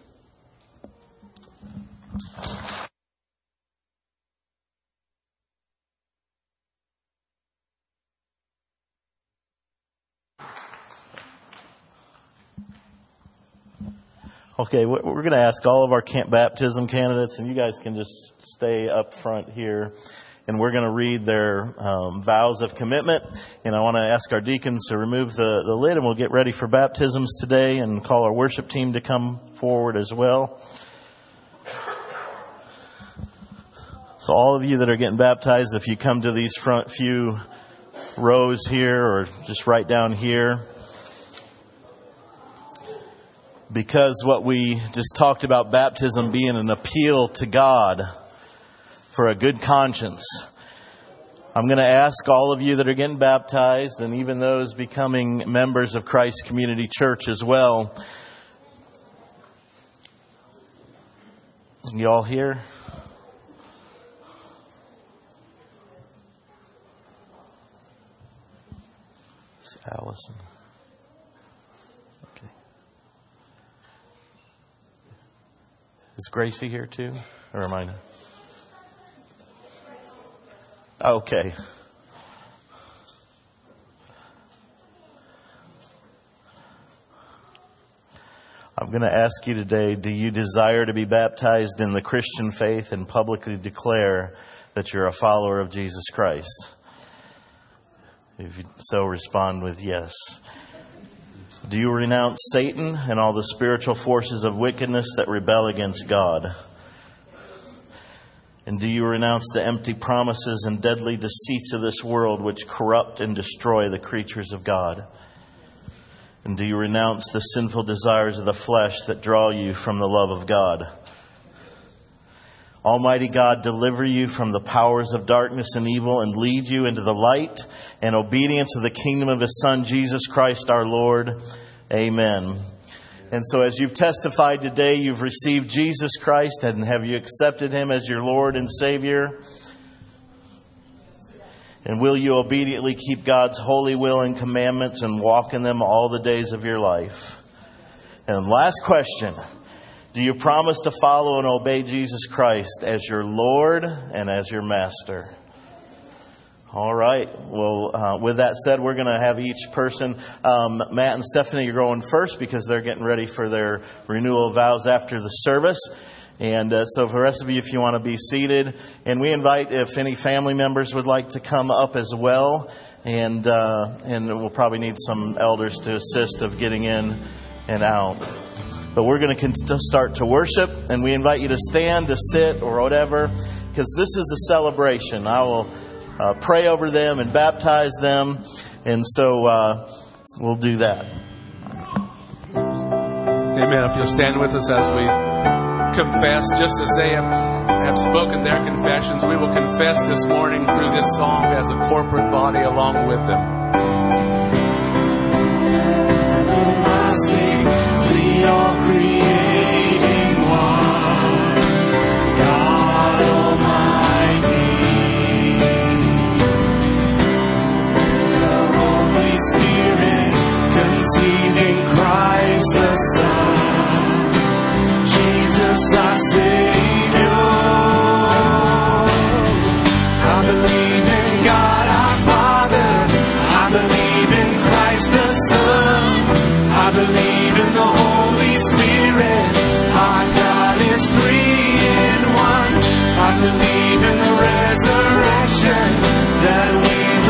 Okay, we're going to ask all of our baptism candidates, and you guys can just stay up front here. And we're going to read their vows of commitment. And I want to ask our deacons to remove the lid, and we'll get ready for baptisms today and call our worship team to come forward as well. So all of you that are getting baptized, if you come to these front few rows here or just right down here, because what we just talked about baptism being an appeal to God for a good conscience, I'm going to ask all of you that are getting baptized, and even those becoming members of Christ Community Church as well. You all here? It's Allison. Okay. Is Gracie here too? Or am I? Okay. I'm going to ask you today, do you desire to be baptized in the Christian faith and publicly declare that you're a follower of Jesus Christ? If you so, respond with yes. Do you renounce Satan and all the spiritual forces of wickedness that rebel against God? And do you renounce the empty promises and deadly deceits of this world which corrupt and destroy the creatures of God? And do you renounce the sinful desires of the flesh that draw you from the love of God? Almighty God, deliver you from the powers of darkness and evil and lead you into the light and obedience of the kingdom of His Son, Jesus Christ our Lord. Amen. And so as you've testified today, you've received Jesus Christ, and have you accepted Him as your Lord and Savior? And will you obediently keep God's holy will and commandments and walk in them all the days of your life? And last question, do you promise to follow and obey Jesus Christ as your Lord and as your Master? All right. Well, with that said, we're going to have each person, Matt and Stephanie, you're going first because they're getting ready for their renewal vows after the service. And so for the rest of you, if you want to be seated, and we invite if any family members would like to come up as well, and we'll probably need some elders to assist of getting in and out. But we're going to start to worship, and we invite you to stand, to sit, or whatever, because this is a celebration. I will pray over them and baptize them, and so we'll do that. Amen. If you'll stand with us as we confess, just as they have spoken their confessions, we will confess this morning through this song as a corporate body along with them. The all-creating one, God Almighty, the Holy Spirit, conceived in Christ the Son, Jesus our Savior. I believe in God our Father, I believe in Christ the Son, I believe in the Holy Spirit, our God is 3 in 1. I believe in the resurrection, that we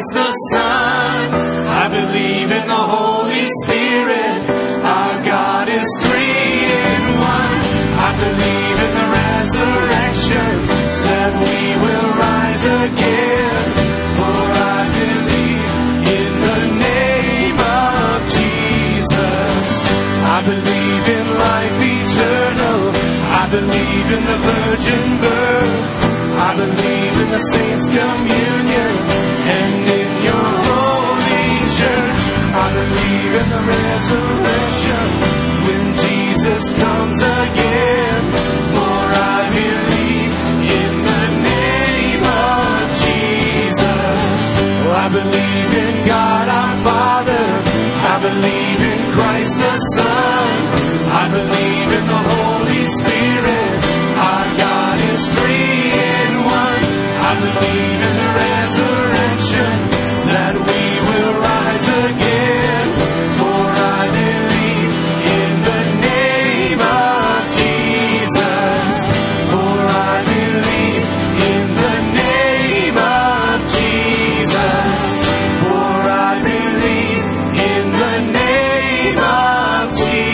Christ the Son. I believe in the Holy Spirit. Our God is 3 in 1. I believe in the resurrection, that we will rise again. For I believe in the name of Jesus. I believe in life eternal. I believe in the virgin birth. I believe in the saints' communion and in your holy church. I believe in the resurrection when Jesus comes again. For I believe in the name of Jesus. I believe in God our Father. I believe in Christ the Son. I believe in the Holy Spirit. Our God is 3 in 1. I believe in the resurrection, that we will rise again. For I believe in the name of Jesus. For I believe in the name of Jesus. For I believe in the name of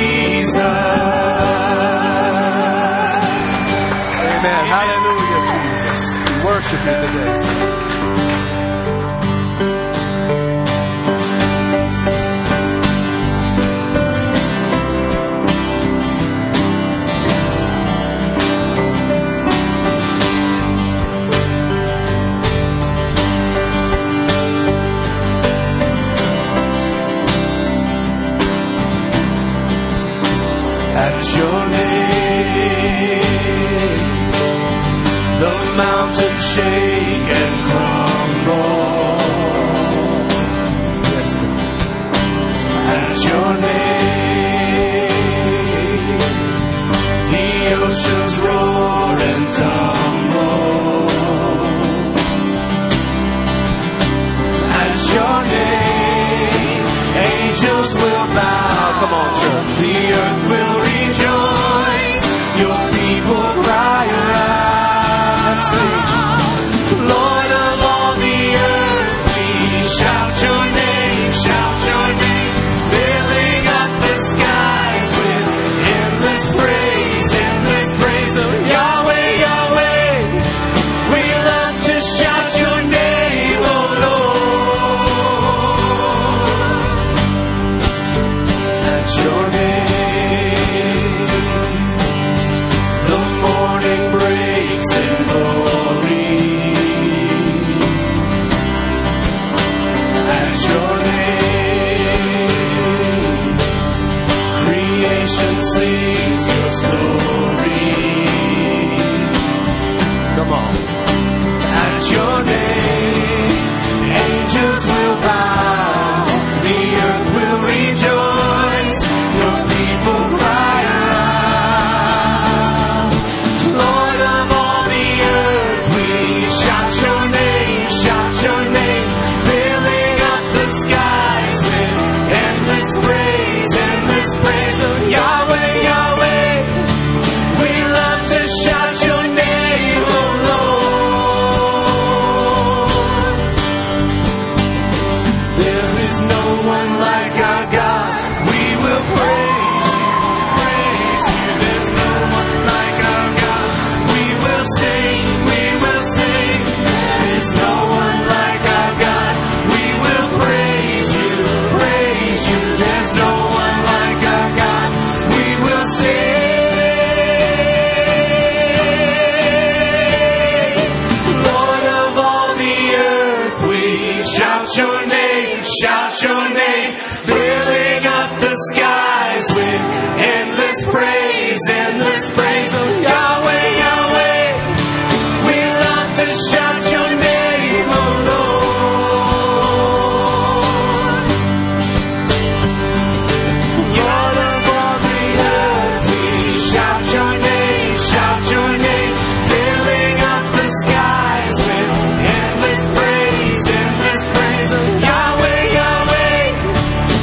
Jesus. Amen. Hallelujah, Jesus. We worship you today. At your name, the mountains shake and crumble. Yes, God. At your name, the oceans roar and tumble. At your name, angels will bow. Come on, church. The earth will rejoice. Your people cry arise. Lord of all the earth, we shout your name, filling up the skies with endless praise of Yahweh, Yahweh. We love to shout your name, oh Lord. At your name, the morning breaks in glory. At your name, creation sings your story. Come on. At your name, angels will bow. The earth will rejoice. Your people cry around. Lord of all the earth, we shout your name, filling up the skies with endless praise of Yahweh, Yahweh. We love to shout your name, oh Lord. There is no one like our God. We will praise you. There's no one like our God. We will sing. There's no one like our God. We will praise you. There's no one like our God. We will sing. Lord of all the earth, we shout your name, filling up the skies with endless praise of Yahweh, Yahweh. We love to shout your name, oh Lord. Lord of all the earth, we shout your name, filling up the skies with endless praise of Yahweh, Yahweh.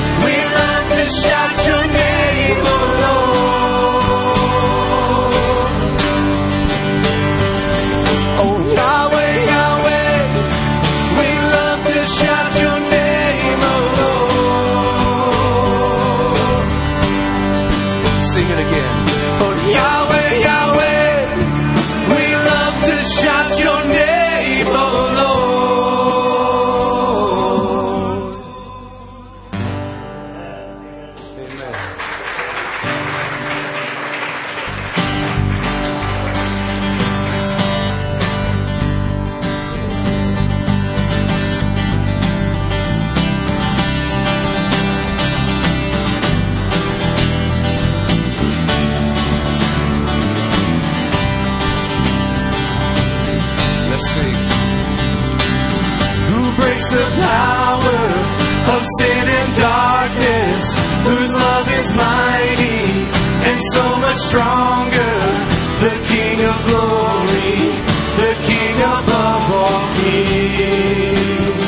power of sin and darkness, whose love is mighty and so much stronger. The King of glory, the King above all kings,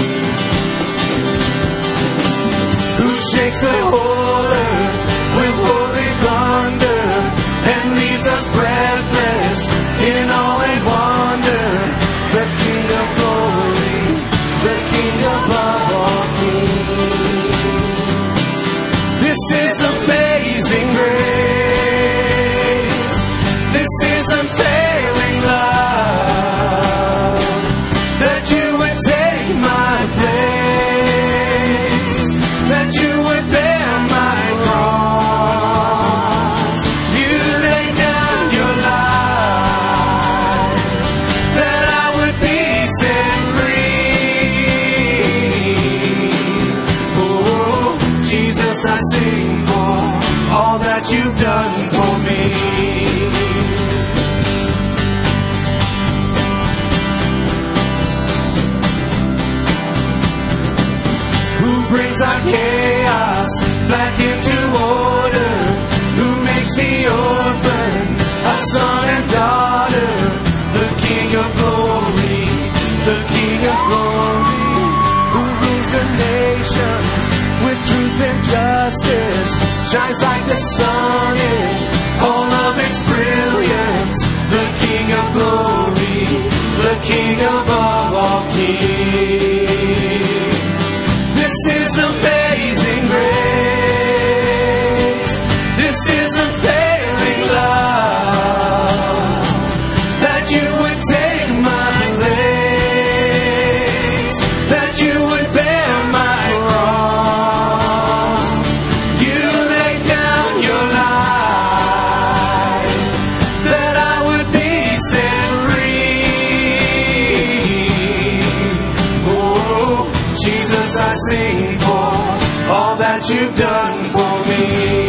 who shakes the whole earth with holy thunder and leaves us breathless in awe and wonder. The King of glory, the King above all kings. This is amazing grace. This is unfailing love, that you would take my place, that you would bear my cross. You laid down your life, that I would be set free. Oh, Jesus, I sing for all that you've done for me. Who brings our chaos back into order, who makes the orphan a son and daughter. The King of glory, the King of glory, who rules the nations with truth and justice, shines like the sun in all of its brilliance. The King of glory, the King above all kings. This is amazing grace. This is unfailing love, that you would take my place, that you would bear my cross. You laid down your life, that I would be set free. Oh, Jesus, I sing for all that you've done for me.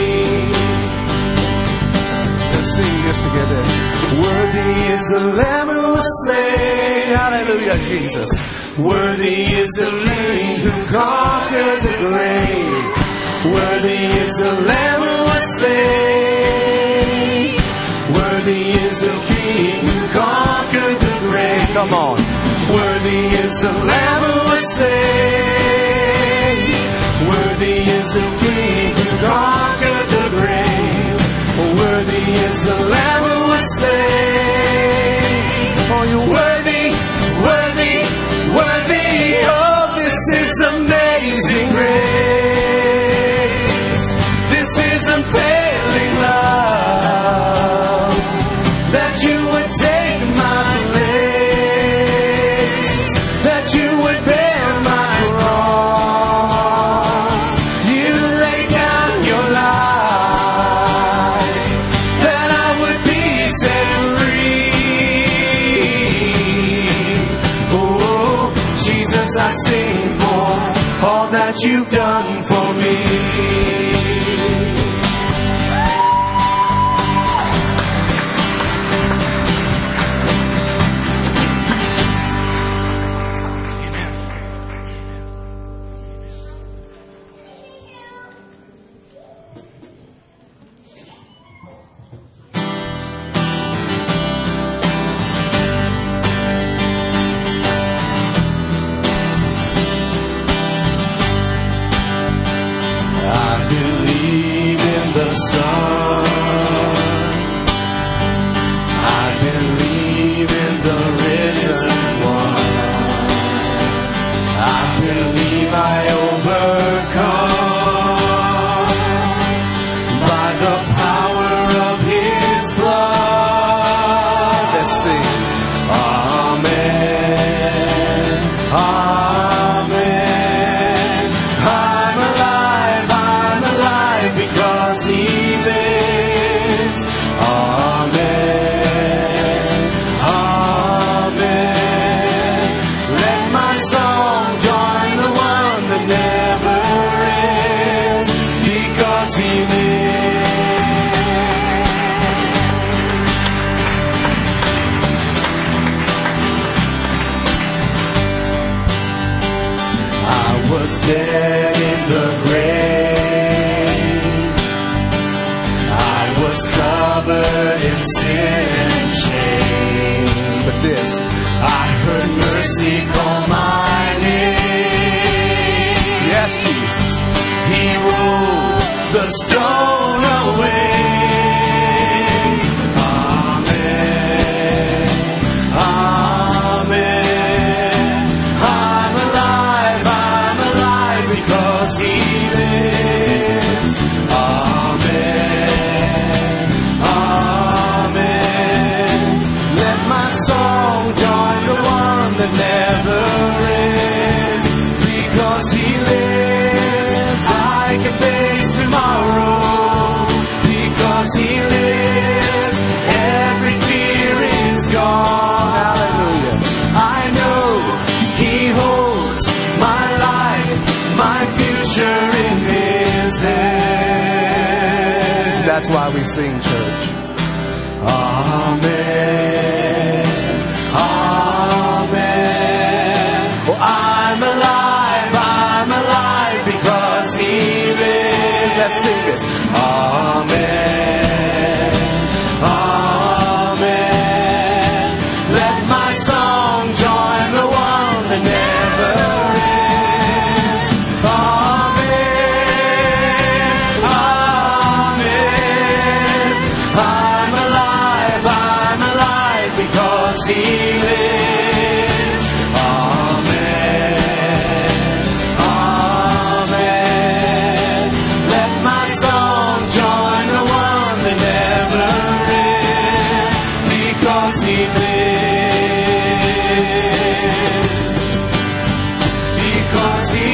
Let's sing this together. Worthy is the Lamb who was slain. Hallelujah, Jesus. Worthy is the Lamb who conquered the grave. Worthy is the Lamb who was slain. Worthy is the King who conquered the grave. Come on. Worthy is the Lamb who was slain. Worthy is the King who conquered the grave. Worthy is the Lamb who was slain. Oh, you're worthy, worthy, worthy. Oh, this is amazing grace. This is unfailing love, that you would take my place, that you would bear my cross. You laid down your life, that I would be set free. Oh, Jesus, I sing for all that you've done for me. was dead in the grave. I was covered in sin and shame. But this, I heard mercy call my name. yes, Jesus. He rolled the stone away. Amen. Amen. I'm alive because He lives. Amen. Amen. Let my song join the one that never ends. Because He lives, I can face tomorrow. Because He lives, every fear is gone. Hallelujah. I know He holds my life, my future in His hands. That's why we sing, church. Amen. Amen. Oh, I'm alive because He lives. Let's sing this. Amen. Amen. Let my song join the one that never ends. Amen. Amen. I'm alive because He lives. Amen. Amen. Let my song join the one that never ends. Because He lives. Because He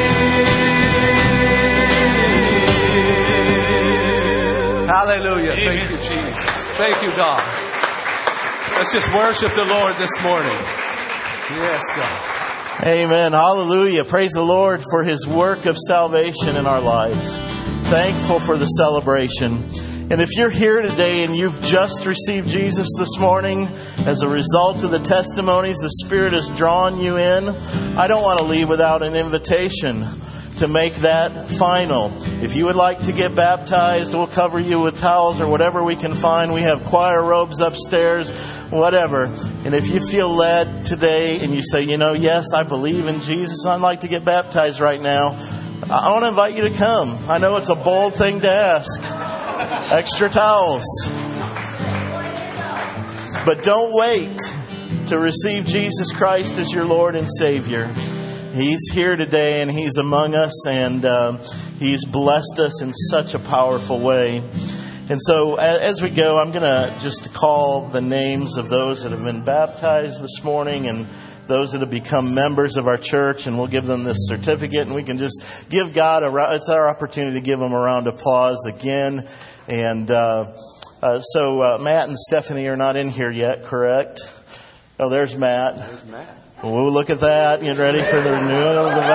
lives. Hallelujah. Thank you, Jesus. Thank you, God. Let's just worship the Lord this morning. Yes, God. Amen. Hallelujah. Praise the Lord for His work of salvation in our lives. Thankful for the celebration. And if you're here today and you've just received Jesus this morning, as a result of the testimonies, the Spirit has drawn you in, I don't want to leave without an invitation to make that final. If you would like to get baptized, we'll cover you with towels or whatever we can find. We have choir robes upstairs, whatever. And if you feel led today and you say, yes, I believe in Jesus, I'd like to get baptized right now, I want to invite you to come. I know it's a bold thing to ask. Extra towels. But don't wait to receive Jesus Christ as your Lord and Savior. He's here today and He's among us, and He's blessed us in such a powerful way. And so as we go, I'm going to just call the names of those that have been baptized this morning and those that have become members of our church, and we'll give them this certificate, and we can just give God it's our opportunity to give them a round of applause again. And so Matt and Stephanie are not in here yet, correct? Oh, there's Matt. There's Matt. Oh, look at that. Getting ready for the renewal of the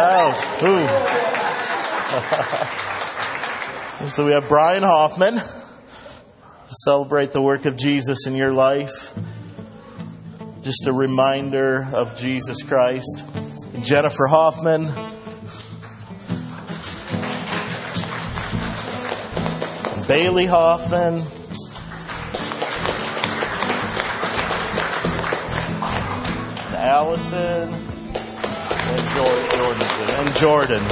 vows. So we have Brian Hoffman to celebrate the work of Jesus in your life. Just a reminder of Jesus Christ. And Jennifer Hoffman. And Bailey Hoffman. Allison and Jordan.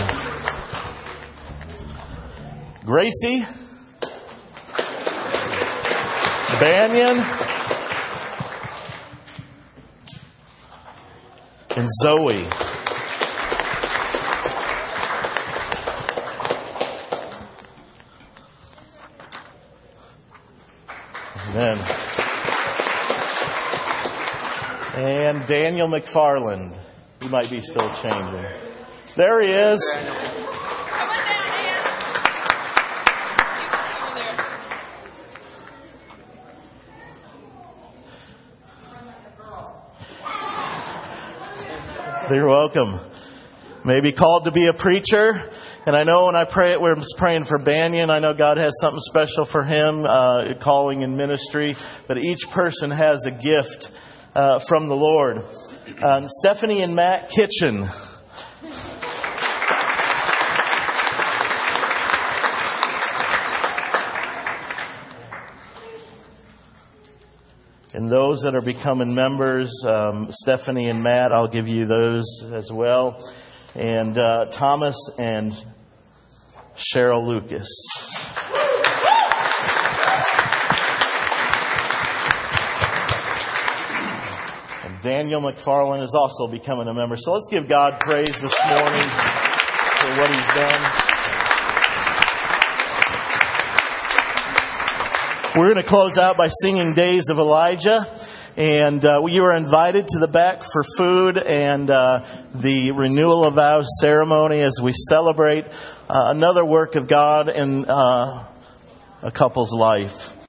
Gracie, Banyan, and Zoe. Amen. And Daniel McFarland. He might be still changing. There he is. You're welcome. Maybe called to be a preacher. And I know when I was praying for Banyan, I know God has something special for him, calling in ministry. But each person has a gift from the Lord. Stephanie and Matt Kitchen. And those that are becoming members, Stephanie and Matt, I'll give you those as well. And Thomas and Cheryl Lucas. And Daniel McFarland is also becoming a member. So let's give God praise this morning for what He's done. We're going to close out by singing Days of Elijah. And you are invited to the back for food and the renewal of vows ceremony as we celebrate another work of God in a couple's life.